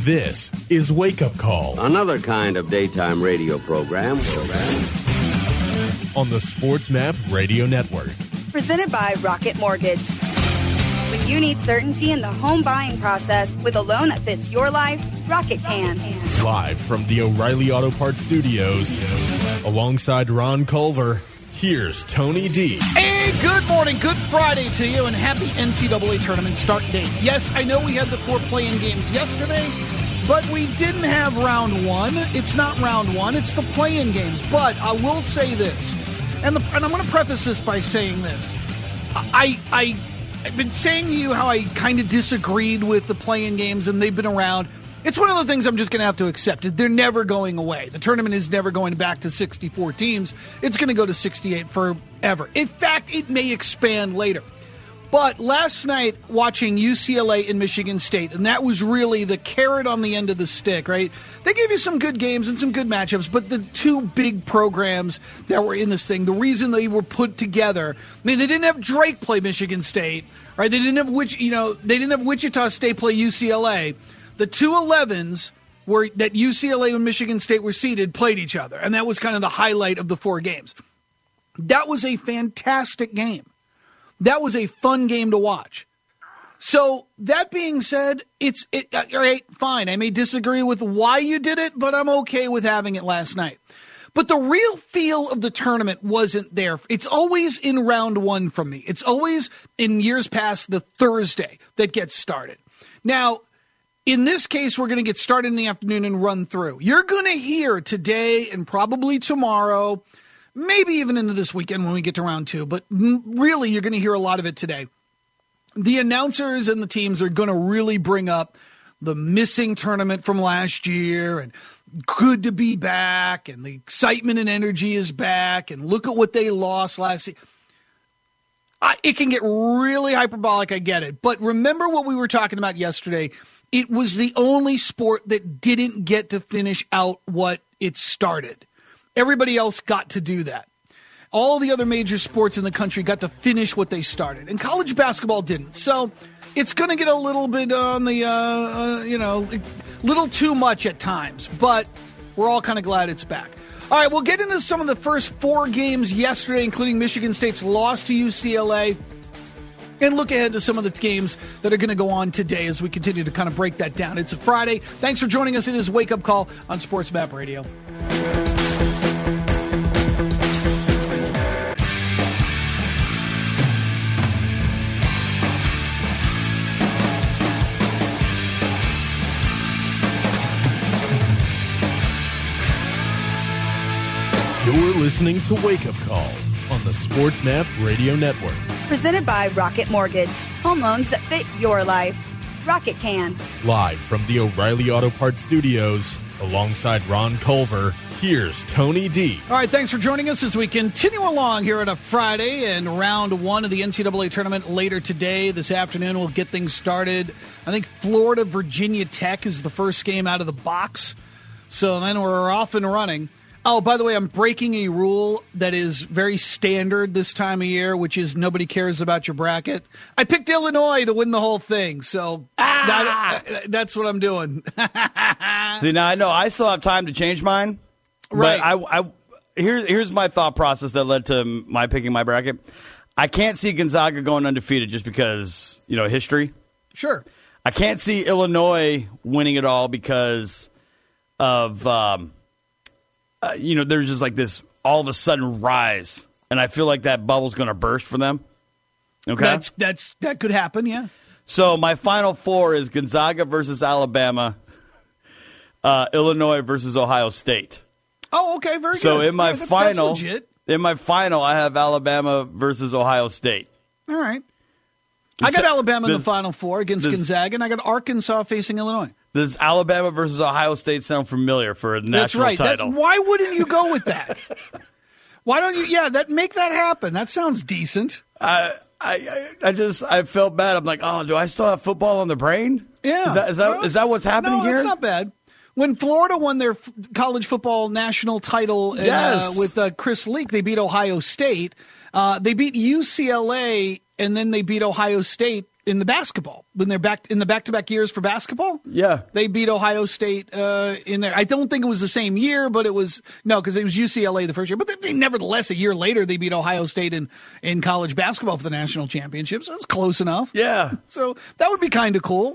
This is Wake Up Call. Another kind of daytime radio program. On the Sports Map Radio Network. Presented by Rocket Mortgage. When you need certainty in the home buying process with a loan that fits your life, Rocket can. Live from the O'Reilly Auto Parts Studios, alongside Ron Culver, here's Tony D. Hey, good morning, good Friday to you, and happy NCAA tournament start date. Yes, I know we had the 4 play-in games yesterday, but we didn't have round 1. It's not round 1, it's the play-in games. But I will say this, and I'm going to preface this by saying this. I've been saying to you how I kind of disagreed with the play-in games, and they've been around. It's one of the things I'm just going to have to accept. They're never going away. The tournament is never going back to 64 teams. It's going to go to 68 forever. In fact, it may expand later. But last night, watching UCLA and Michigan State, and that was really the carrot on the end of the stick, right? They gave you some good games and some good matchups, but the 2 big programs that were in this thing, the reason they were put together, I mean, they didn't have Drake play Michigan State, right? They didn't have Wichita State play UCLA. The 2 11s that UCLA and Michigan State were seeded played each other, and that was kind of the highlight of the 4 games. That was a fantastic game. That was a fun game to watch. So that being said, all right, fine. I may disagree with why you did it, but I'm okay with having it last night. But the real feel of the tournament wasn't there. It's always in round 1 from me. It's always, in years past, the Thursday that gets started. Now, in this case, we're going to get started in the afternoon and run through. You're going to hear today and probably tomorrow, maybe even into this weekend when we get to round 2, but really you're going to hear a lot of it today. The announcers and the teams are going to really bring up the missing tournament from last year and good to be back and the excitement and energy is back and look at what they lost last season. It can get really hyperbolic, I get it. But remember what we were talking about yesterday. It was the only sport that didn't get to finish out what it started. Everybody else got to do that. All the other major sports in the country got to finish what they started. And college basketball didn't. So it's going to get a little bit on the, little too much at times. But we're all kind of glad it's back. All right, we'll get into some of the first 4 games yesterday, including Michigan State's loss to UCLA. And look ahead to some of the games that are going to go on today as we continue to kind of break that down. It's a Friday. Thanks for joining us. It is Wake Up Call on Sports Map Radio. You're listening to Wake Up Call on the Sports Map Radio Network. Presented by Rocket Mortgage. Home loans that fit your life. Rocket can. Live from the O'Reilly Auto Parts Studios, alongside Ron Culver, here's Tony D. All right, thanks for joining us as we continue along here on a Friday and round 1 of the NCAA tournament later today. This afternoon, we'll get things started. I think Florida, Virginia Tech is the first game out of the box. So then we're off and running. Oh, by the way, I'm breaking a rule that is very standard this time of year, which is nobody cares about your bracket. I picked Illinois to win the whole thing, so that's what I'm doing. See, now I know I still have time to change mine. Right. But here's my thought process that led to my picking my bracket. I can't see Gonzaga going undefeated just because, history. Sure. I can't see Illinois winning it all because of... there's just like this all of a sudden rise, and I feel like that bubble's going to burst for them. Okay, that could happen, yeah. So my final 4 is Gonzaga versus Alabama, Illinois versus Ohio State. Oh, okay, very good. So in my final, that's legit. I have Alabama versus Ohio State. All right, I got Alabama in the final 4 against Gonzaga, and I got Arkansas facing Illinois. Does Alabama versus Ohio State sound familiar for a national title? Why wouldn't you go with that? Why don't you? Yeah, make that happen. That sounds decent. I felt bad. I'm like, oh, do I still have football on the brain? Yeah. Is that what's happening here? No, it's not bad. When Florida won their college football national title with Chris Leak, they beat Ohio State. They beat UCLA, and then they beat Ohio State in the basketball when they're back in the back-to-back years for basketball. Yeah, they beat Ohio State in there. I don't think it was the same year, but it was because it was UCLA the first year. But nevertheless, a year later they beat Ohio State in college basketball for the national championship. So it's close enough. Yeah, so that would be kind of cool.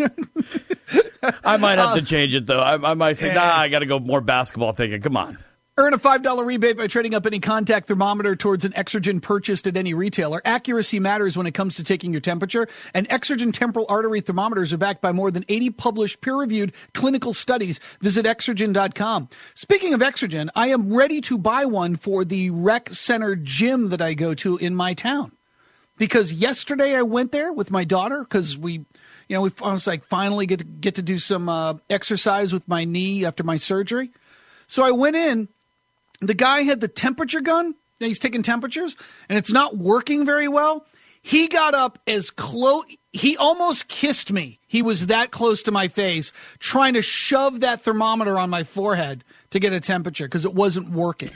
I might have to change it though. I might say, I got to go more basketball thinking. Come on. Earn a $5 rebate by trading up any contact thermometer towards an Exergen purchased at any retailer. Accuracy matters when it comes to taking your temperature, and Exergen temporal artery thermometers are backed by more than 80 published peer-reviewed clinical studies. Visit Exergen.com. Speaking of Exergen, I am ready to buy one for the rec center gym that I go to in my town. Because yesterday I went there with my daughter because I was like, finally get to do some exercise with my knee after my surgery. So I went in. The guy had the temperature gun, and he's taking temperatures, and it's not working very well. He got up as close, he almost kissed me. He was that close to my face, trying to shove that thermometer on my forehead to get a temperature because it wasn't working.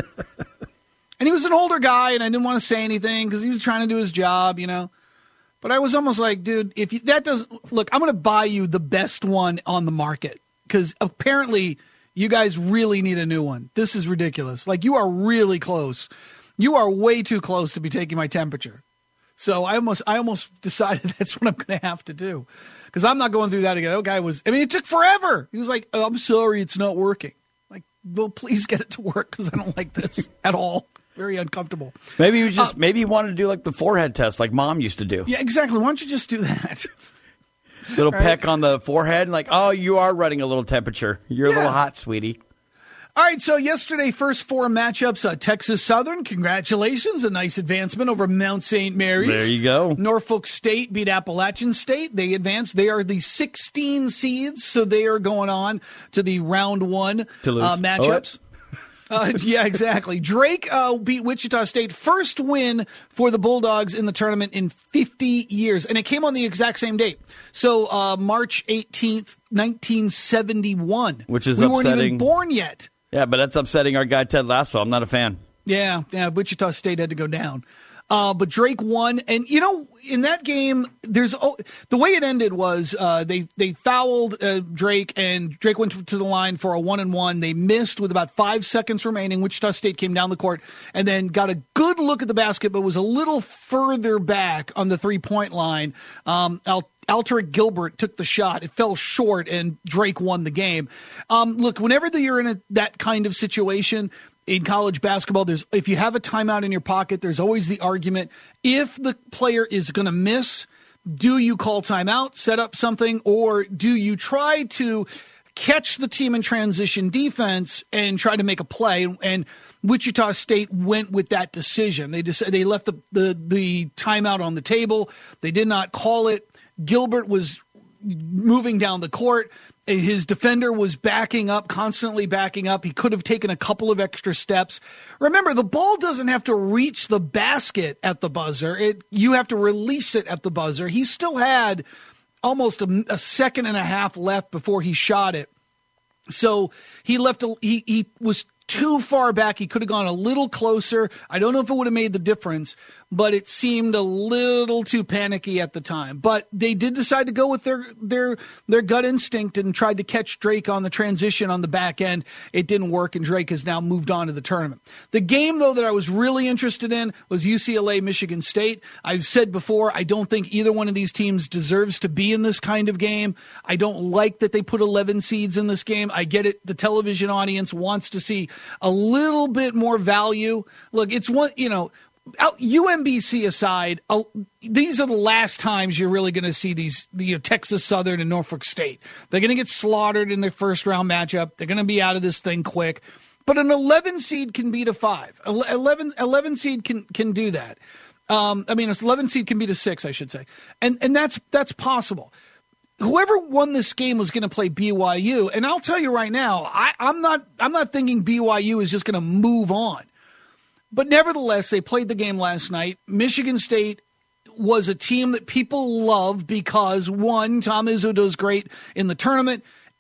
And he was an older guy, and I didn't want to say anything because he was trying to do his job, But I was almost like, dude, that doesn't, look, I'm going to buy you the best one on the market because apparently you guys really need a new one. This is ridiculous. Like, you are really close. You are way too close to be taking my temperature. So I almost decided that's what I'm going to have to do because I'm not going through that again. That guy it took forever. He was like, oh, I'm sorry, it's not working. Like, well, please get it to work because I don't like this at all. Very uncomfortable. Maybe he was maybe he wanted to do like the forehead test like Mom used to do. Yeah, exactly. Why don't you just do that? Little peck on the forehead, like, oh, you are running a little temperature. You're a little hot, sweetie. All right, so yesterday, first four matchups, Texas Southern, congratulations, a nice advancement over Mount St. Mary's. There you go. Norfolk State beat Appalachian State. They advanced. They are the 16 seeds, so they are going on to the round one matchups. Yeah, exactly. Drake beat Wichita State. First win for the Bulldogs in the tournament in 50 years. And it came on the exact same date. So March 18th, 1971. Which is we upsetting. We weren't even born yet. Yeah, but that's upsetting our guy Ted Lasso. I'm not a fan. Yeah, Wichita State had to go down. But Drake won. And, in that game, the way it ended was they fouled Drake, and Drake went to the line for a 1-and-1. They missed with about 5 seconds remaining. Wichita State came down the court and then got a good look at the basket, but was a little further back on the three-point line. Alteric Gilbert took the shot. It fell short, and Drake won the game. Look, whenever you're in that kind of situation – in college basketball, if you have a timeout in your pocket, there's always the argument, if the player is going to miss, do you call timeout, set up something, or do you try to catch the team in transition defense and try to make a play? And Wichita State went with that decision. They left the timeout on the table. They did not call it. Gilbert was moving down the court. His defender was constantly backing up. He could have taken a couple of extra steps. Remember, the ball doesn't have to reach the basket at the buzzer. You have to release it at the buzzer. He still had almost a second and a half left before he shot it. So he was too far back. He could have gone a little closer. I don't know if it would have made the difference, but it seemed a little too panicky at the time. But they did decide to go with their gut instinct and tried to catch Drake on the transition on the back end. It didn't work, and Drake has now moved on to the tournament. The game, though, that I was really interested in was UCLA-Michigan State. I've said before, I don't think either one of these teams deserves to be in this kind of game. I don't like that they put 11 seeds in this game. I get it. The television audience wants to see a little bit more value. Look, it's one, UMBC aside, these are the last times you're really going to see the Texas Southern and Norfolk State. They're going to get slaughtered in their first round matchup. They're going to be out of this thing quick. But an 11 seed can beat a 5. 11 seed can do that. An 11 seed can beat a 6, I should say. And that's possible. Whoever won this game was going to play BYU, and I'll tell you right now, I'm not thinking BYU is just going to move on. But nevertheless, they played the game last night. Michigan State was a team that people love because, one, Tom Izzo does great in the tournament,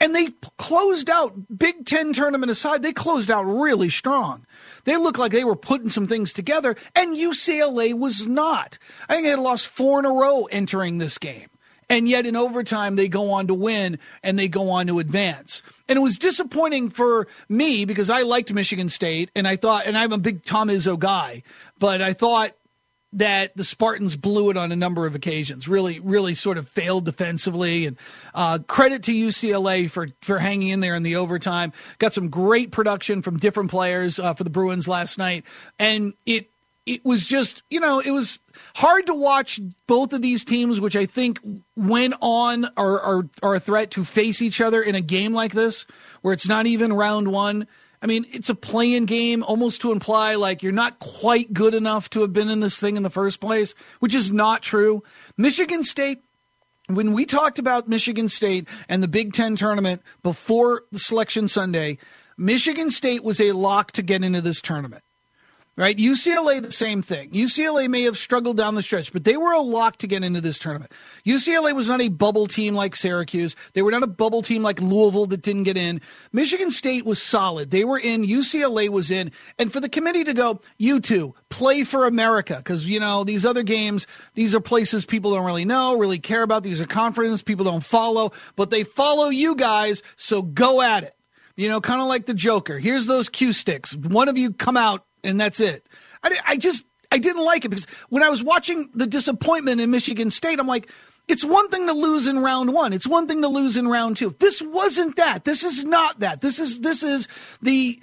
And they closed out, Big Ten tournament aside, they closed out really strong. They looked like they were putting some things together, and UCLA was not. I think they had lost 4 in a row entering this game. And yet in overtime, they go on to win, and they go on to advance. And it was disappointing for me because I liked Michigan State, and I thought, and I'm a big Tom Izzo guy, but I thought that the Spartans blew it on a number of occasions, really sort of failed defensively. And credit to UCLA for hanging in there in the overtime. Got some great production from different players for the Bruins last night. And it was just, it was hard to watch both of these teams, which I think went on are a threat to face each other in a game like this, where it's not even round one. I mean, it's a play-in game, almost to imply like you're not quite good enough to have been in this thing in the first place, which is not true. Michigan State, when we talked about Michigan State and the Big Ten tournament before the Selection Sunday, Michigan State was a lock to get into this tournament. Right? UCLA, the same thing. UCLA may have struggled down the stretch, but they were a lock to get into this tournament. UCLA was not a bubble team like Syracuse. They were not a bubble team like Louisville that didn't get in. Michigan State was solid. They were in. UCLA was in. And for the committee to go, you two, play for America, because, these other games, these are places people don't really know, really care about. These are conferences people don't follow, but they follow you guys, so go at it. Kind of like the Joker. Here's those cue sticks. One of you come out, and that's it. I didn't like it because when I was watching the disappointment in Michigan State, I'm like, it's one thing to lose in round one. It's one thing to lose in round two. This wasn't that. This is not that. This is we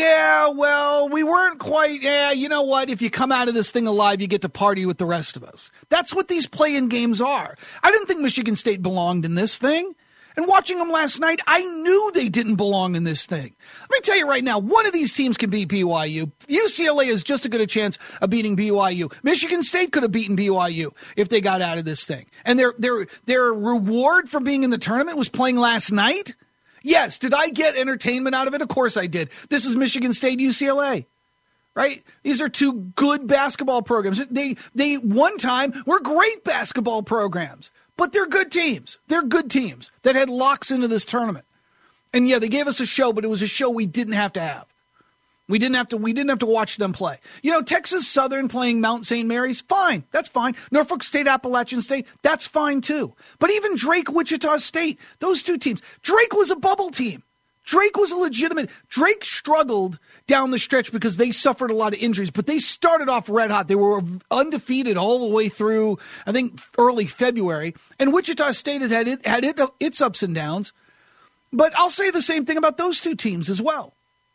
weren't quite, you know what? If you come out of this thing alive, you get to party with the rest of us. That's what these play-in games are. I didn't think Michigan State belonged in this thing. And watching them last night, I knew they didn't belong in this thing. Let me tell you right now, one of these teams can beat BYU. UCLA is just as good a chance of beating BYU. Michigan State could have beaten BYU if they got out of this thing. And their reward for being in the tournament was playing last night? Yes. Did I get entertainment out of it? Of course I did. This is Michigan State, UCLA. Right? These are two good basketball programs. They one time were great basketball programs. But they're good teams. They're good teams that had locks into this tournament. And yeah, they gave us a show, but it was a show we didn't have to have. We didn't have to watch them play. Texas Southern playing Mount St. Mary's, fine. That's fine. Norfolk State, Appalachian State, that's fine too. But even Drake, Wichita State, those two teams. Drake was a bubble team. Drake was a legitimate. Drake struggled down the stretch because they suffered a lot of injuries, but they started off red hot. They were undefeated all the way through, I think, early February. And Wichita State had its ups and downs. But I'll say the same thing about those two teams as well.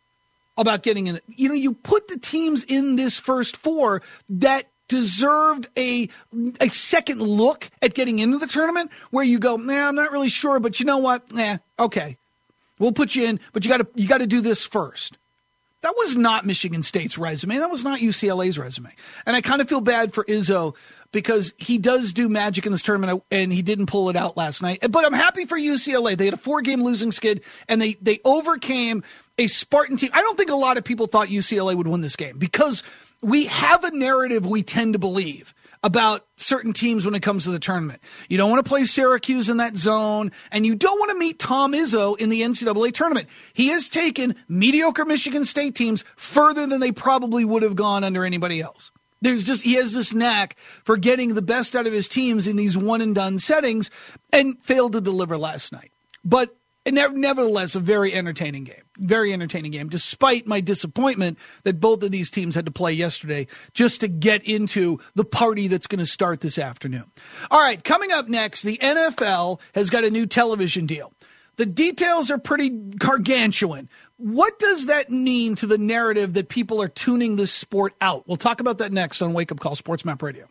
About getting in it. You put the teams in this first four that deserved a second look at getting into the tournament where you go, I'm not really sure, but you know what? Okay. We'll put you in, but you got to do this first. That was not Michigan State's resume. That was not UCLA's resume. And I kind of feel bad for Izzo because he does do magic in this tournament, and he didn't pull it out last night. But I'm happy for UCLA. They had a 4-game losing skid, and they overcame a Spartan team. I don't think a lot of people thought UCLA would win this game because we have a narrative we tend to believe about certain teams when it comes to the tournament. You don't want to play Syracuse in that zone, and you don't want to meet Tom Izzo in the NCAA tournament. He has taken mediocre Michigan State teams further than they probably would have gone under anybody else. He has this knack for getting the best out of his teams in these one-and-done settings and failed to deliver last night. But nevertheless, a very entertaining game. Very entertaining game, despite my disappointment that both of these teams had to play yesterday just to get into the party that's going to start this afternoon. All right, coming up next, the NFL has got a new television deal. The details are pretty gargantuan. What does that mean to the narrative that people are tuning this sport out? We'll talk about that next on Wake Up Call Sports Map Radio.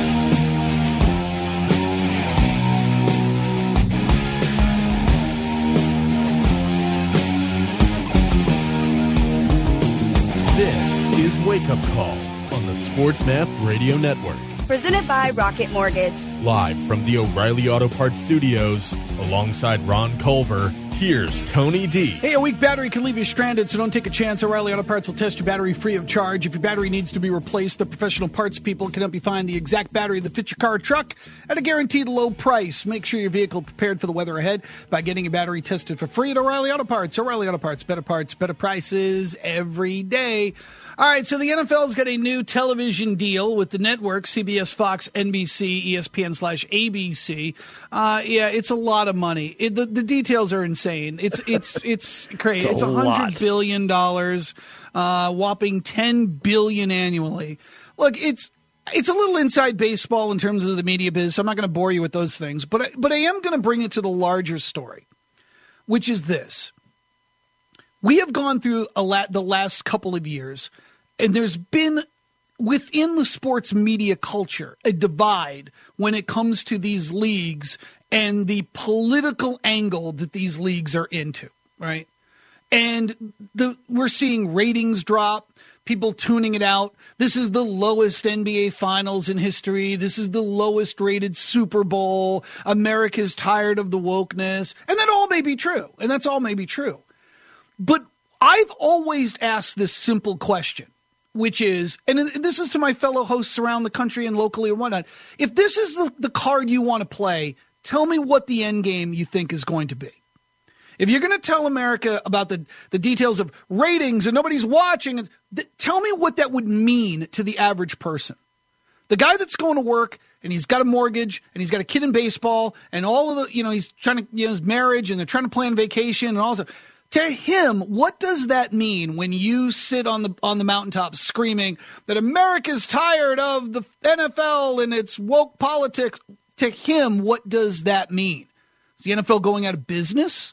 This is Wake Up Call on the Sports Map Radio Network. Presented by Rocket Mortgage. Live from the O'Reilly Auto Parts Studios, alongside Ron Culver, Here's Tony D. Hey, a weak battery can leave you stranded, so don't take a chance. O'Reilly Auto Parts will test your battery free of charge. If your battery needs to be replaced, the professional parts people can help you find the exact battery that fits your car or truck at a guaranteed low price. Make sure your vehicle is prepared for the weather ahead by getting your battery tested for free at O'Reilly Auto Parts. O'Reilly Auto Parts, better prices every day. All right, so the NFL's got a new television deal with the networks, CBS, Fox, NBC, ESPN/ABC. Yeah, it's a lot of money. The details are insane. It's crazy. It's $100 billion, whopping $10 billion annually. Look, it's a little inside baseball in terms of the media biz, so I'm not going to bore you with those things. But I am going to bring it to the larger story, which is this. We have gone through the last couple of years, and there's been, within the sports media culture, a divide when it comes to these leagues and the political angle that these leagues are into, right? And we're seeing ratings drop, people tuning it out. This is the lowest NBA Finals in history. This is the lowest rated Super Bowl. America's tired of the wokeness. And that all may be true, and that's all may be true. But I've always asked this simple question, which is, and this is to my fellow hosts around the country and locally and whatnot, if this is the card you want to play, tell me what the end game you think is going to be. If you're going to tell America about the details of ratings and nobody's watching, tell me what that would mean to the average person. The guy that's going to work and he's got a mortgage and he's got a kid in baseball and all of the, he's trying to, his marriage and they're trying to plan vacation and all that. To him, what does that mean when you sit on the mountaintop screaming that America's tired of the NFL and its woke politics? To him, what does that mean? Is the NFL going out of business?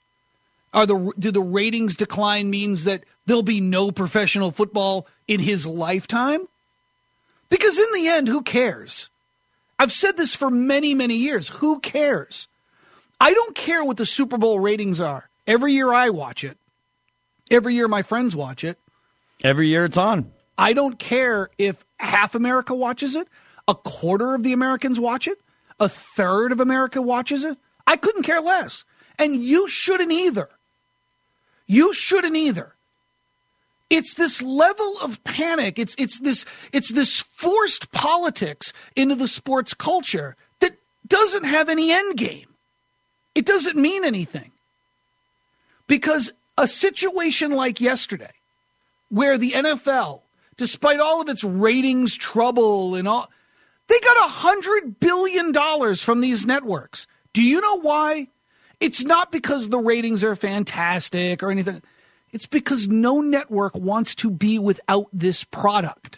Do the ratings decline means that there'll be no professional football in his lifetime? Because in the end, who cares? I've said this for many, many years. Who cares? I don't care what the Super Bowl ratings are. Every year I watch it. Every year my friends watch it. Every year it's on. I don't care if half America watches it, a quarter of the Americans watch it, a third of America watches it. I couldn't care less. And you shouldn't either. You shouldn't either. It's this level of panic. It's this forced politics into the sports culture that doesn't have any end game. It doesn't mean anything. Because a situation like yesterday, where the NFL, despite all of its ratings trouble and all, they got $100 billion from these networks. Do you know why? It's not because the ratings are fantastic or anything. It's because no network wants to be without this product.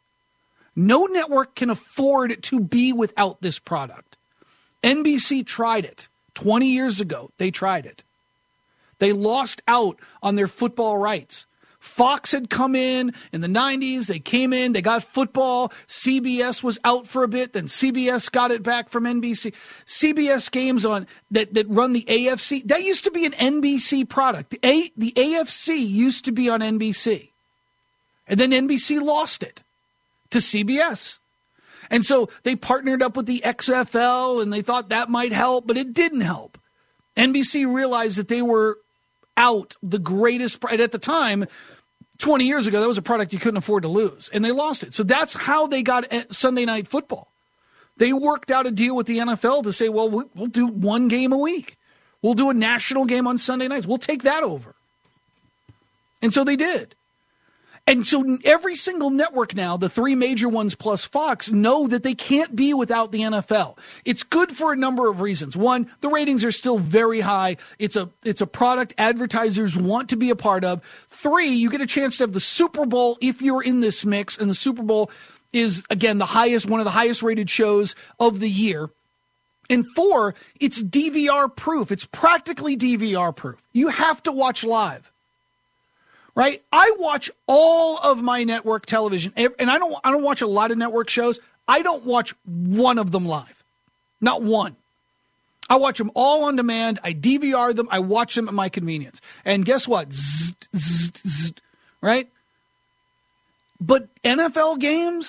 No network can afford to be without this product. NBC tried it 20 years ago. They tried it. They lost out on their football rights. Fox had come in the 90s. They came in. They got football. CBS was out for a bit. Then CBS got it back from NBC. CBS games on that run the AFC. That used to be an NBC product. The AFC used to be on NBC. And then NBC lost it to CBS. And so they partnered up with the XFL, and they thought that might help, but it didn't help. NBC realized that they were out the greatest, at the time, 20 years ago, that was a product you couldn't afford to lose, and they lost it. So that's how they got Sunday Night Football. They worked out a deal with the NFL to say, well, we'll do one game a week. We'll do a national game on Sunday nights. We'll take that over. And so they did. And so every single network now, the three major ones plus Fox, know that they can't be without the NFL. It's good for a number of reasons. One, the ratings are still very high. It's a product advertisers want to be a part of. Three, you get a chance to have the Super Bowl if you're in this mix, and the Super Bowl is, again, one of the highest rated shows of the year. And four, it's DVR proof. It's practically DVR proof. You have to watch live. Right? I watch all of my network television, and I don't watch a lot of network shows. I don't watch one of them live. Not one. I watch them all on demand. I DVR them. I watch them at my convenience. And guess what? Zzz, zzz, zzz, right? But NFL games,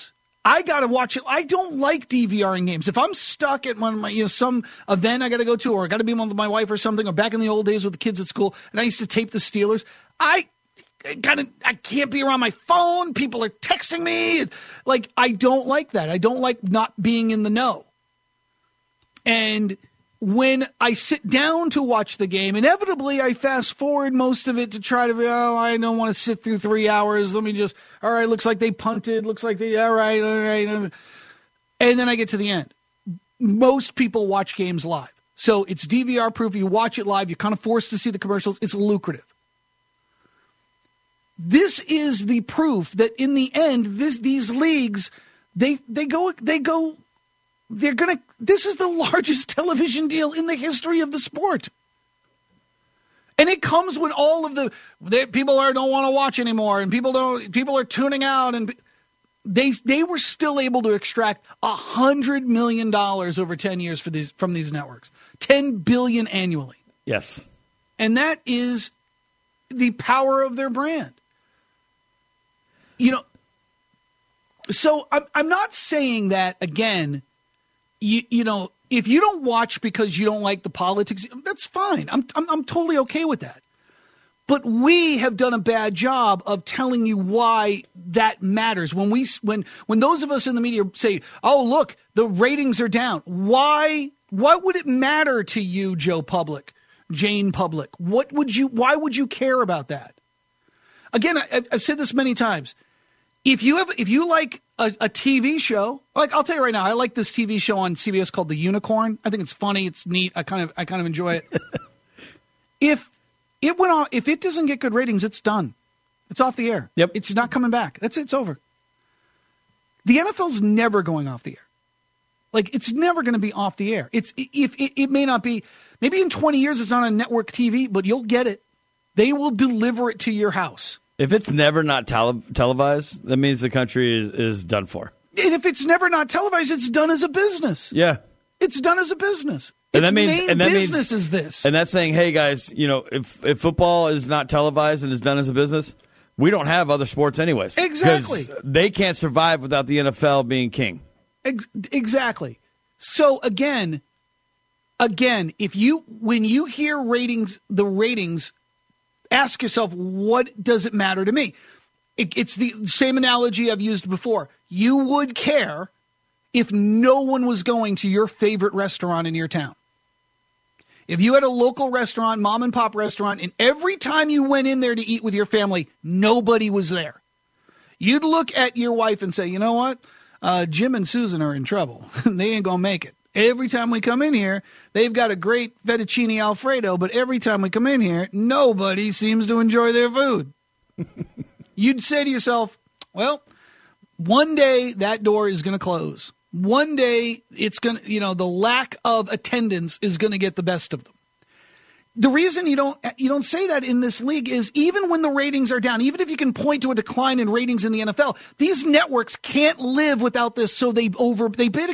I got to watch it. I don't like DVRing games. If I'm stuck at one of my, some event I got to go to, or I got to be with my wife or something, or back in the old days with the kids at school, and I used to tape the Steelers, I can't be around my phone. People are texting me. Like, I don't like that. I don't like not being in the know. And when I sit down to watch the game, inevitably I fast forward most of it to try to, I don't want to sit through 3 hours. Let me just, all right, looks like they punted. Looks like all right. And then I get to the end. Most people watch games live. So it's DVR proof. You watch it live. You're kind of forced to see the commercials. It's lucrative. This is the proof that in the end, these leagues, this is the largest television deal in the history of the sport. And it comes when all of people don't want to watch anymore, and people are tuning out, and they were still able to extract $100 million over 10 years from these networks. $10 billion annually. Yes. And that is the power of their brand. So I'm not saying that, again, if you don't watch because you don't like the politics, that's fine. I'm totally okay with that. But we have done a bad job of telling you why that matters. When those of us in the media say, "Oh, look, the ratings are down," why would it matter to you, Joe Public, Jane Public? Why would you care about that? Again, I've said this many times. If you like a TV show, like I'll tell you right now, I like this TV show on CBS called The Unicorn. I think it's funny, it's neat. I kind of enjoy it. If it doesn't get good ratings, it's done. It's off the air. Yep. It's not coming back. It's over. The NFL's never going off the air. Like, it's never going to be off the air. It may not be. Maybe in 20 years it's on a network TV, but you'll get it. They will deliver it to your house. If it's never not televised, that means the country is done for. And if it's never not televised, it's done as a business. Yeah. It's done as a business. And its that means, main business is this. And that's saying, hey, guys, if football is not televised and is done as a business, we don't have other sports anyways. Exactly. Because they can't survive without the NFL being king. Exactly. So, again, when you hear the ratings, ask yourself, what does it matter to me? It's the same analogy I've used before. You would care if no one was going to your favorite restaurant in your town. If you had a local restaurant, mom and pop restaurant, and every time you went in there to eat with your family, nobody was there, you'd look at your wife and say, you know what? Jim and Susan are in trouble. They ain't going to make it. Every time we come in here, they've got a great fettuccine Alfredo, but every time we come in here, nobody seems to enjoy their food. You'd say to yourself, well, one day that door is going to close. One day it's going to, the lack of attendance is going to get the best of them. The reason you don't say that in this league is even when the ratings are down, even if you can point to a decline in ratings in the NFL, these networks can't live without this, so they overbid.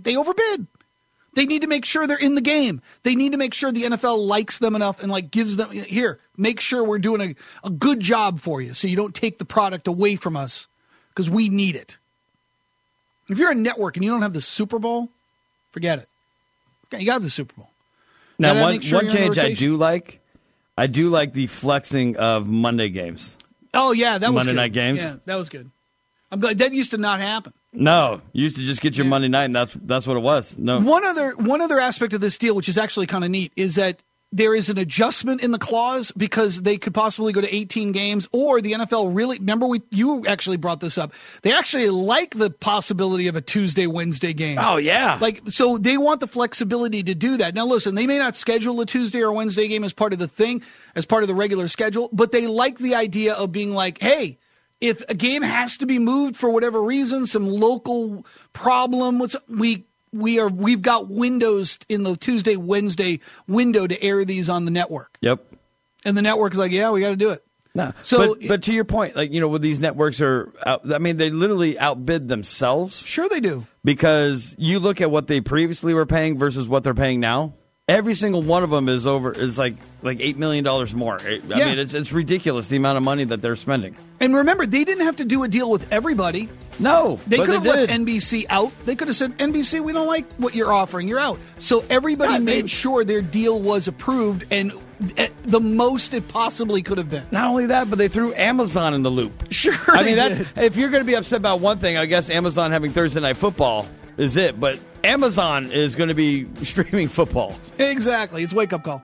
They need to make sure they're in the game. They need to make sure the NFL likes them enough and gives them, here, make sure we're doing a good job for you so you don't take the product away from us because we need it. If you're a network and you don't have the Super Bowl, forget it. Okay, you got the Super Bowl. Now, one change I do like the flexing of Monday games. Oh, yeah, that was Monday night games. Yeah, that was good. I'm glad that used to not happen. No, you used to just get your Monday night, and that's what it was. No. One other aspect of this deal, which is actually kind of neat, is that there is an adjustment in the clause because they could possibly go to 18 games, or the NFL really, remember you actually brought this up. They actually like the possibility of a Tuesday, Wednesday game. Oh, yeah. So they want the flexibility to do that. Now, listen, they may not schedule a Tuesday or Wednesday game as part of the thing, as part of the regular schedule, but they like the idea of being like, hey, if a game has to be moved for whatever reason, some local problem, we've got windows in the Tuesday, Wednesday window to air these on the network. Yep. And the network's like, yeah, we got to do it. No. So, but to your point, when these networks are out, they literally outbid themselves. Sure they do. Because you look at what they previously were paying versus what they're paying now, Every single one of them is like $8 million more. I mean, it's ridiculous the amount of money that they're spending. And remember, they didn't have to do a deal with everybody. No, they could have let NBC out. They could have said, NBC, we don't like what you're offering. You're out. So everybody made sure their deal was approved and the most it possibly could have been. Not only that, but they threw Amazon in the loop. Sure, I mean, if you're going to be upset about one thing, I guess Amazon having Thursday Night Football is it. But Amazon is going to be streaming football. Exactly. It's wake-up call.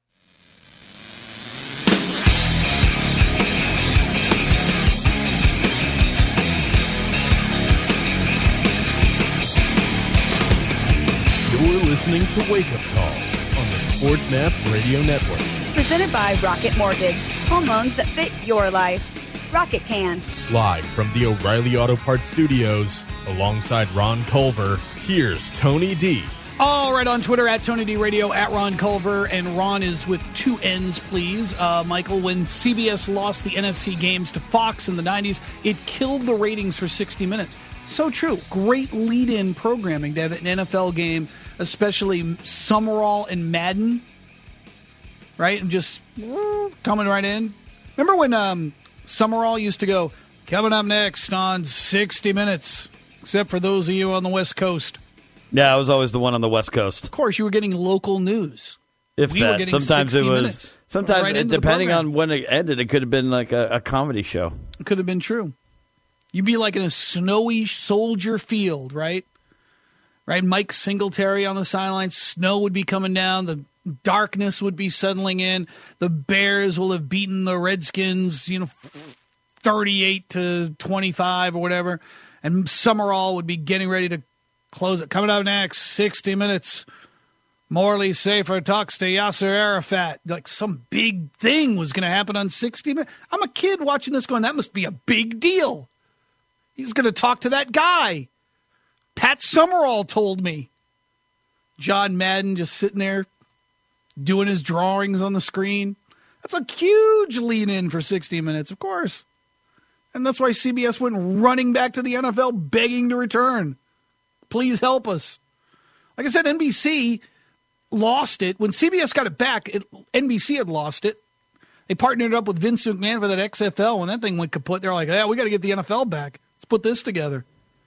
You're listening to Wake Up Call on the SportsMap Radio Network. Presented by Rocket Mortgage. Home loans that fit your life. Rocket can. Live from the O'Reilly Auto Parts Studios, alongside Ron Culver, here's Tony D. All right, on Twitter, at Tony D Radio, at Ron Culver, and Ron is with 2 N's, please. Michael, when CBS lost the NFC games to Fox in the 90s, it killed the ratings for 60 Minutes. So true. Great lead-in programming to have an NFL game, especially Summerall and Madden, right? And just coming right in. Remember when Summerall used to go, coming up next on 60 Minutes, except for those of you on the West Coast. Yeah, I was always the one on the West Coast. Of course, you were getting local news. If we that. Sometimes it was. Minutes. Sometimes, right depending on when it ended, it could have been like a comedy show. It could have been true. You'd be like in a snowy Soldier Field, right? Right, Mike Singletary on the sidelines. Snow would be coming down. The darkness would be settling in. The Bears will have beaten the Redskins, 38-25 or whatever. And Summerall would be getting ready to close it. Coming up next, 60 Minutes. Morley Safer talks to Yasser Arafat. Like some big thing was going to happen on 60 Minutes. I'm a kid watching this going, that must be a big deal. He's going to talk to that guy. Pat Summerall told me. John Madden just sitting there doing his drawings on the screen. That's a huge lean-in for 60 Minutes, of course. And that's why CBS went running back to the NFL begging to return. Please help us. Like I said, NBC lost it. When CBS got it back, NBC had lost it. They partnered up with Vince McMahon for that XFL. When that thing went kaput, they're like, we got to get the NFL back. Let's put this together.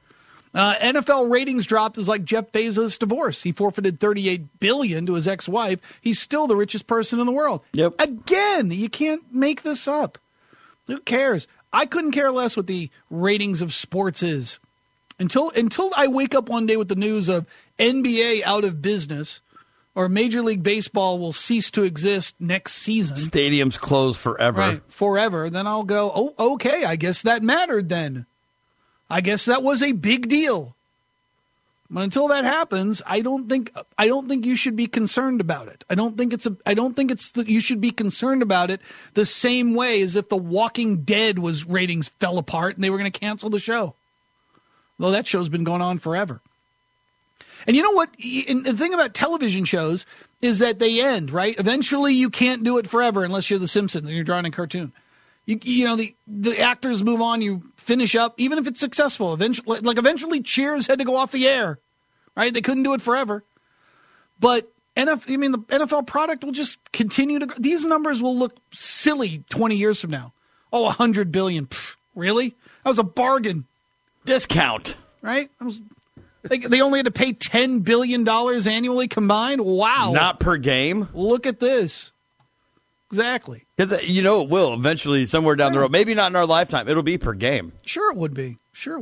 NFL ratings dropped is like Jeff Bezos' divorce. He forfeited $38 billion to his ex-wife. He's still the richest person in the world. Yep. Again, you can't make this up. Who cares? I couldn't care less what the ratings of sports is. Until I wake up one day with the news of NBA out of business or Major League Baseball will cease to exist next season. Stadiums closed forever. Right, forever. Then I'll go, oh, okay, I guess that mattered then. I guess that was a big deal. But until that happens, I don't think you should be concerned about it. I don't think you should be concerned about it the same way as if The Walking Dead ratings fell apart and they were going to cancel the show. Though that show's been going on forever. And you know what? The thing about television shows is that they end, right? Eventually you can't do it forever unless you're The Simpsons and you're drawing a cartoon. The actors move on, you finish up, even if it's successful. Eventually Cheers had to go off the air, right? They couldn't do it forever. But the NFL product will just continue to – these numbers will look silly 20 years from now. Oh, $100 billion. Pfft, really? That was a bargain. Discount. Right? They only had to pay $10 billion annually combined? Wow. Not per game? Look at this. Exactly. Because it will eventually somewhere down the road. Maybe not in our lifetime. It'll be per game. Sure it would be.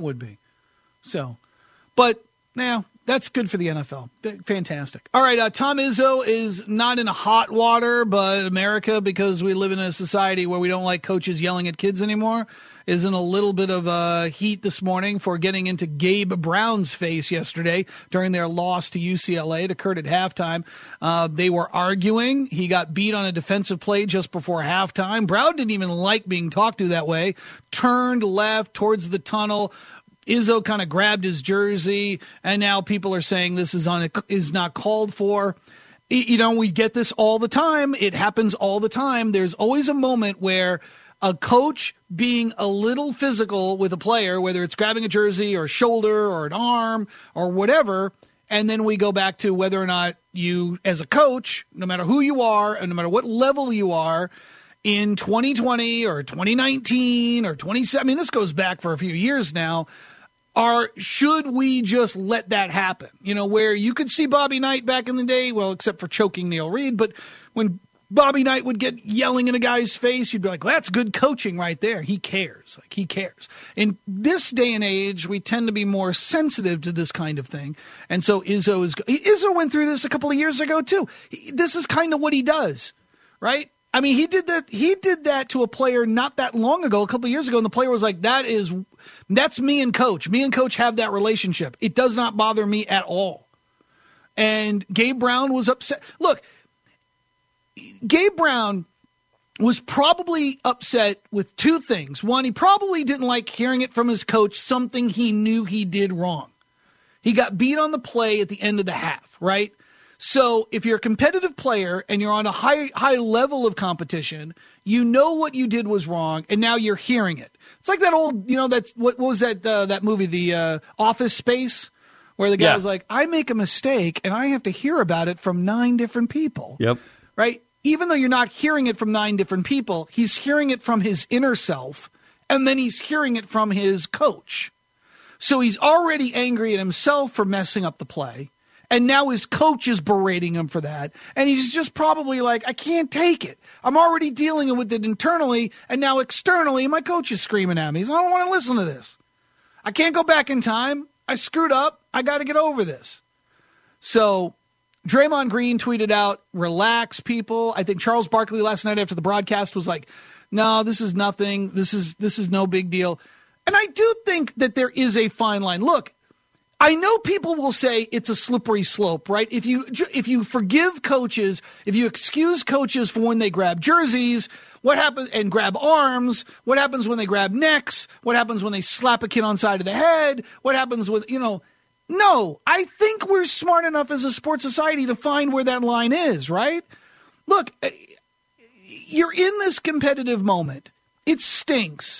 So, but now that's good for the NFL. Fantastic. All right, Tom Izzo is not in hot water, but America, because we live in a society where we don't like coaches yelling at kids anymore, is in a little bit of heat this morning for getting into Gabe Brown's face yesterday during their loss to UCLA. It occurred at halftime. They were arguing. He got beat on a defensive play just before halftime. Brown didn't even like being talked to that way. Turned left towards the tunnel. Izzo kind of grabbed his jersey, and now people are saying this is not called for. We get this all the time. It happens all the time. There's always a moment where a coach being a little physical with a player, whether it's grabbing a jersey or a shoulder or an arm or whatever, and then we go back to whether or not, you, as a coach, no matter who you are and no matter what level you are, in 2020 or 2019 or 27, I mean, this goes back for a few years now, should we just let that happen? You know, where you could see Bobby Knight back in the day, well, except for choking Neil Reed, but when Bobby Knight would get yelling in a guy's face, you'd be like, well, that's good coaching right there. He cares. Like, he cares. In this day and age, we tend to be more sensitive to this kind of thing. And so Izzo went through this a couple of years ago, too. This is kind of what he does, right? I mean, he did that to a player not that long ago, a couple of years ago, and the player was like, that's me and Coach. Me and Coach have that relationship. It does not bother me at all. And Gabe Brown was upset. Look, Gabe Brown was probably upset with two things. One, he probably didn't like hearing it from his coach, something he knew he did wrong. He got beat on the play at the end of the half, right? So if you're a competitive player and you're on a high level of competition, you know what you did was wrong, and now you're hearing it. It's like that old, that's what was that movie, The Office Space, where the guy was like, I make a mistake, and I have to hear about it from 9 different people. Yep. Right? Even though you're not hearing it from 9 different people, he's hearing it from his inner self, and then he's hearing it from his coach. So he's already angry at himself for messing up the play, and now his coach is berating him for that, and he's just probably like, I can't take it. I'm already dealing with it internally, and now externally, my coach is screaming at me. So I don't want to listen to this. I can't go back in time. I screwed up. I got to get over this. So Draymond Green tweeted out, relax, people. I think Charles Barkley last night after the broadcast was like, no, this is nothing. This is no big deal. And I do think that there is a fine line. Look, I know people will say it's a slippery slope, right? If you forgive coaches, if you excuse coaches for when they grab jerseys, what happens, and grab arms, what happens when they grab necks, what happens when they slap a kid on the side of the head, what happens with, no, I think we're smart enough as a sports society to find where that line is, right? Look, you're in this competitive moment. It stinks.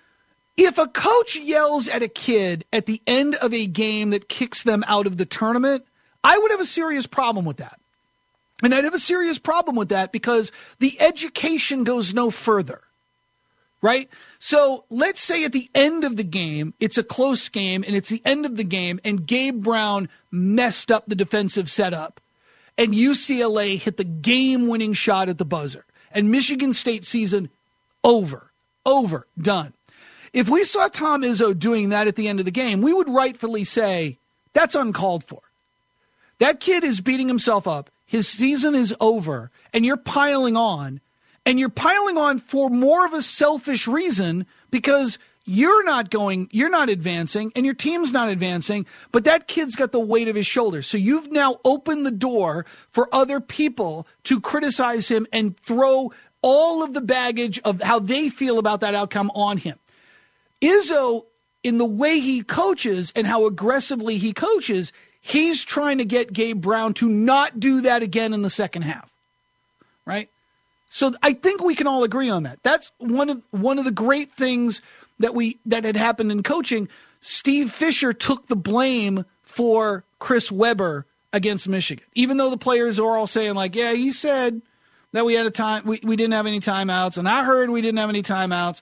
If a coach yells at a kid at the end of a game that kicks them out of the tournament, I would have a serious problem with that. And I'd have a serious problem with that because the education goes no further, right? So let's say at the end of the game, it's a close game, and it's the end of the game, and Gabe Brown messed up the defensive setup, and UCLA hit the game-winning shot at the buzzer, and Michigan State season over, done. If we saw Tom Izzo doing that at the end of the game, we would rightfully say, that's uncalled for. That kid is beating himself up. His season is over, and you're piling on. And you're piling on for more of a selfish reason because you're not advancing, and your team's not advancing, but that kid's got the weight of his shoulders. So you've now opened the door for other people to criticize him and throw all of the baggage of how they feel about that outcome on him. Izzo, in the way he coaches and how aggressively he coaches, he's trying to get Gabe Brown to not do that again in the second half, right? So I think we can all agree on that. That's one of the great things that had happened in coaching. Steve Fisher took the blame for Chris Webber against Michigan, even though the players are all saying like, yeah, he said that we had a time, we didn't have any timeouts, and I heard we didn't have any timeouts.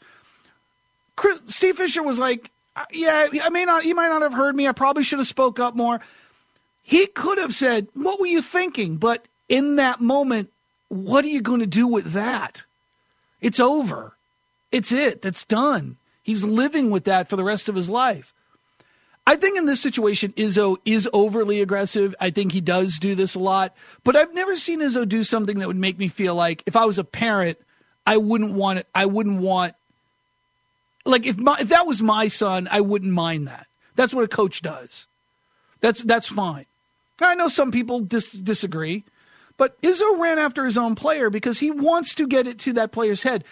Steve Fisher was like, yeah, he might not have heard me. I probably should have spoke up more. He could have said, what were you thinking? But in that moment, what are you going to do with that? It's over. It's it. That's done. He's living with that for the rest of his life. I think in this situation, Izzo is overly aggressive. I think he does do this a lot. But I've never seen Izzo do something that would make me feel like if I was a parent, I wouldn't want it. I wouldn't want, like if that was my son, I wouldn't mind that. That's what a coach does. That's fine. I know some people disagree, but Izzo ran after his own player because he wants to get it to that player's head.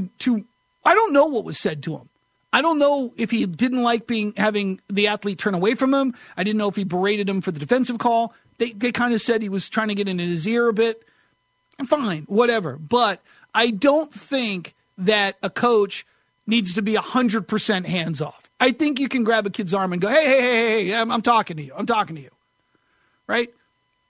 I don't know what was said to him. I don't know if he didn't like having the athlete turn away from him. I didn't know if he berated him for the defensive call. They kind of said he was trying to get into his ear a bit. Fine, whatever. But I don't think that a coach needs to be 100% hands off. I think you can grab a kid's arm and go, hey, I'm talking to you. I'm talking to you. Right?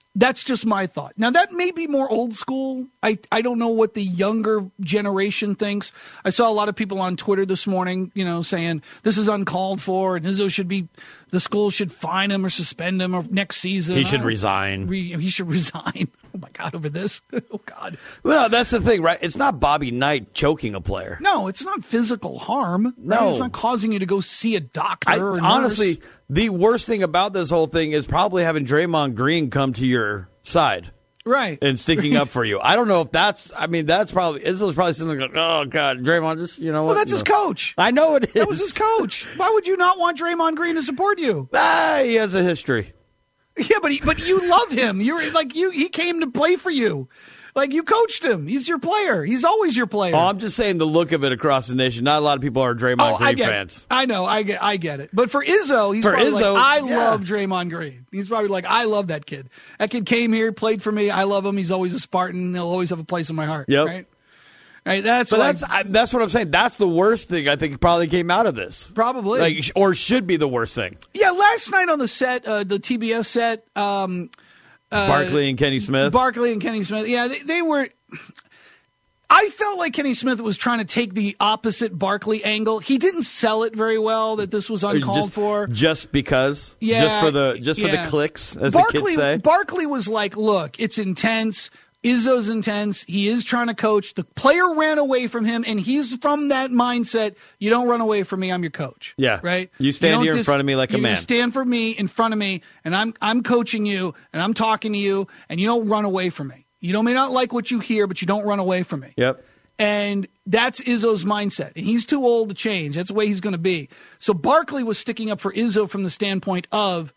That's just my thought. Now, that may be more old school. I don't know what the younger generation thinks. I saw a lot of people on Twitter this morning, saying this is uncalled for and the school should fine him or suspend him or next season. He should resign. He should resign. Oh, my God, over this? Oh, God. Well, that's the thing, right? It's not Bobby Knight choking a player. No, it's not physical harm. No. Right? It's not causing you to go see a doctor or honestly, nurse. The worst thing about this whole thing is probably having Draymond Green come to your side. Right. And sticking up for you. I don't know if that's probably, Izzo's probably sitting there going, oh, God, Draymond, just, you know what? Well, that's his coach. I know it is. That was his coach. Why would you not want Draymond Green to support you? He has a history. Yeah, but you love him. He came to play for you. Like, you coached him. He's your player. He's always your player. Oh, I'm just saying the look of it across the nation. Not a lot of people are Draymond Green fans. I know. I get it. But for Izzo, he's probably like, I love Draymond Green. He's probably like, I love that kid. That kid came here, played for me. I love him. He's always a Spartan. He'll always have a place in my heart. Yep. Right? That's what I'm saying. That's the worst thing I think probably came out of this. Probably. Or should be the worst thing. Yeah, last night on the set, the TBS set, Barkley and Kenny Smith. Yeah, they were. I felt like Kenny Smith was trying to take the opposite Barkley angle. He didn't sell it very well that this was uncalled for. Just because? Yeah. Just for the clicks, as the kids say? Barkley was like, look, it's intense. Izzo's intense. He is trying to coach. The player ran away from him, and he's from that mindset. You don't run away from me. I'm your coach. Yeah. Right? You stand here in front of me like a man. You stand for me in front of me, and I'm coaching you, and I'm talking to you, and you don't run away from me. You may not like what you hear, but you don't run away from me. Yep. And that's Izzo's mindset. And he's too old to change. That's the way he's going to be. So Barkley was sticking up for Izzo from the standpoint of,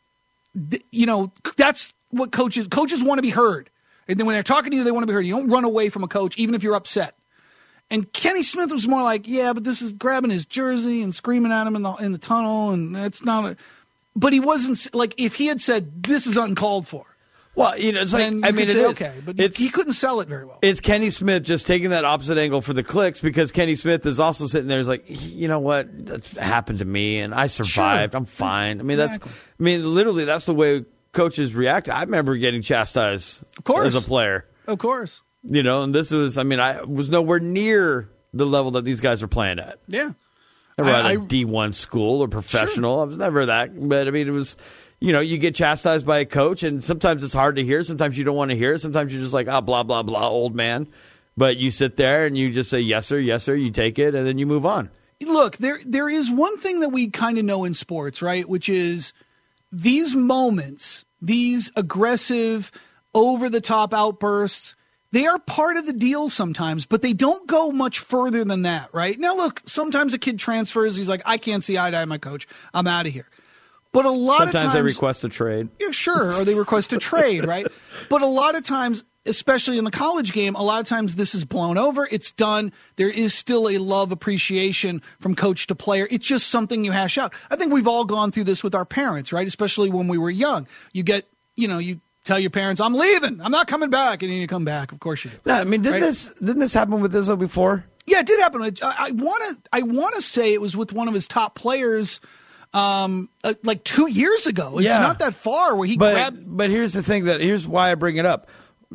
that's what coaches want to be heard. And then when they're talking to you, they want to be heard. You don't run away from a coach, even if you're upset. And Kenny Smith was more like, yeah, but this is grabbing his jersey and screaming at him in the tunnel. And that's not but he wasn't like, if he had said, this is uncalled for. Well, it's like, it is. Okay, but he couldn't sell it very well. It's Kenny Smith just taking that opposite angle for the clicks because Kenny Smith is also sitting there. Is like, you know what? That's happened to me, and I survived. Sure. I'm fine. I mean, exactly. Literally, that's the way coaches react. I remember getting chastised, of course, as a player. Of course. And this was, I was nowhere near the level that these guys are playing at. Yeah. Never at a D1 school or professional. Sure. I was never that. But, it was... you get chastised by a coach, and sometimes it's hard to hear. Sometimes you don't want to hear it. Sometimes you're just like, blah, blah, blah, old man. But you sit there and you just say, yes, sir, you take it, and then you move on. Look, there is one thing that we kind of know in sports, right, which is these moments, these aggressive, over-the-top outbursts, they are part of the deal sometimes, but they don't go much further than that, right? Now, look, sometimes a kid transfers. He's like, I can't see eye to eye with my coach. I'm out of here. But a lot of times... Sometimes they request a trade. Yeah, sure, or they request a trade, right? But a lot of times, especially in the college game, a lot of times this is blown over. It's done. There is still a love appreciation from coach to player. It's just something you hash out. I think we've all gone through this with our parents, right? Especially when we were young. You get, you tell your parents, I'm leaving. I'm not coming back. And then you come back. Of course you do. No, didn't this happen with Izzo before? Yeah, it did happen. I want to say it was with one of his top players like 2 years ago. It's not that far where he grabbed. But here's the thing here's why I bring it up.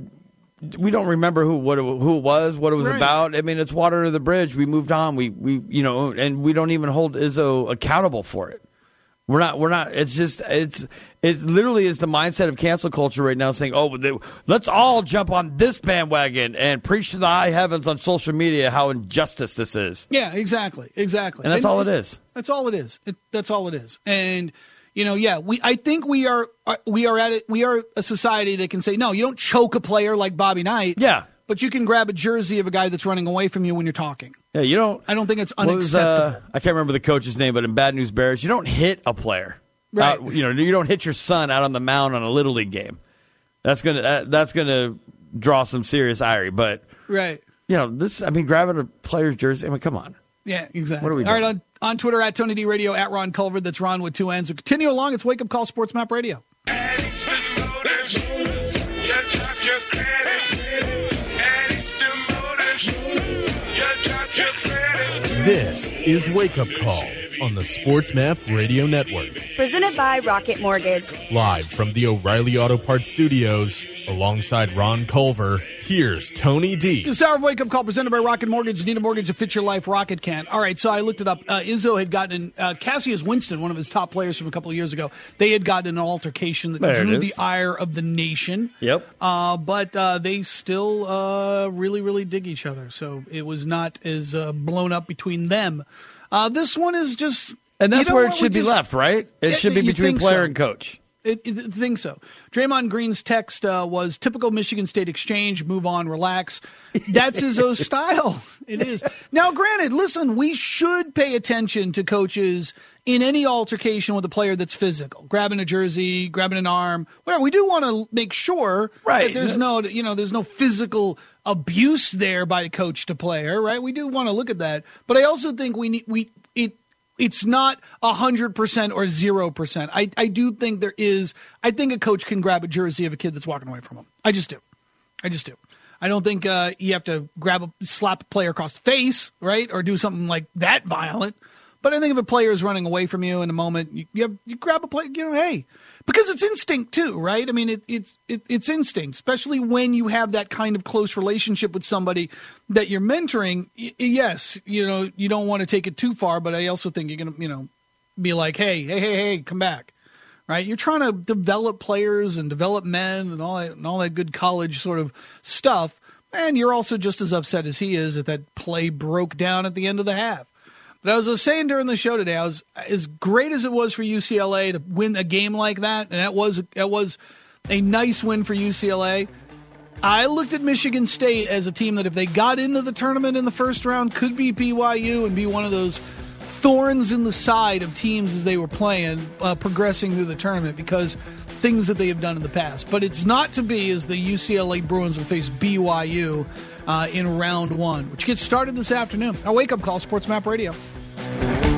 We don't remember who it was, what it was about. It's water under the bridge. We moved on. We and we don't even hold Izzo accountable for it. We're not. It's just it literally is the mindset of cancel culture right now, saying, let's all jump on this bandwagon and preach to the high heavens on social media how injustice this is. Yeah, exactly. And that's all it is. That's all it is. That's all it is. And I think we are at it. We are a society that can say, no, you don't choke a player like Bobby Knight. Yeah. But you can grab a jersey of a guy that's running away from you when you're talking. Yeah, you don't. I don't think it's unacceptable. I can't remember the coach's name, but in Bad News Bears, you don't hit a player. Right. You don't hit your son out on the mound on a Little League game. That's gonna draw some serious ire. But right. Grabbing a player's jersey. Come on. Yeah, exactly. What are we doing? All right, on Twitter at Tony D Radio at Ron Culver. That's Ron with 2 N's. We'll continue along. It's Wake Up Call Sports Map Radio. This is Wake Up Call on the SportsMap Radio Network. Presented by Rocket Mortgage. Live from the O'Reilly Auto Parts Studios, alongside Ron Culver, here's Tony D. This hour of Wake Up Call presented by Rocket Mortgage. You need a mortgage to fit your life, Rocket can. All right, so I looked it up. Izzo had gotten Cassius Winston, one of his top players from a couple of years ago. They had gotten an altercation that drew the ire of the nation. Yep. But they still really, really dig each other. So it was not as blown up between them. This one is just... And that's where it should be left, right? It should be between player and coach. I think so. Draymond Green's text was typical Michigan State exchange, move on, relax. That's Izzo's style. It is. Now, granted, listen, we should pay attention to coaches in any altercation with a player that's physical, grabbing a jersey, grabbing an arm. Well, we do want to make sure that there's no physical abuse there by coach to player, right? We do want to look at that. But I also think it's not 100% or 0%. I do think there is. I think a coach can grab a jersey of a kid that's walking away from him. I just do. I don't think you have to slap a player across the face, right, or do something like that violent. But I think if a player is running away from you in a moment, you grab a player. Hey, because it's instinct too, right? I mean, it's instinct, especially when you have that kind of close relationship with somebody that you're mentoring. Yes, you don't want to take it too far, but I also think you're gonna, be like, hey, come back, right? You're trying to develop players and develop men and all that good college sort of stuff, and you're also just as upset as he is that play broke down at the end of the half. But as I was saying during the show today, I was as great as it was for UCLA to win a game like that, and that was a nice win for UCLA. I looked at Michigan State as a team that if they got into the tournament in the first round could beat BYU and be one of those thorns in the side of teams as they were playing, progressing through the tournament because things that they have done in the past. But it's not to be as the UCLA Bruins will face BYU in round one, which gets started this afternoon. Our wake-up call, SportsMap Radio.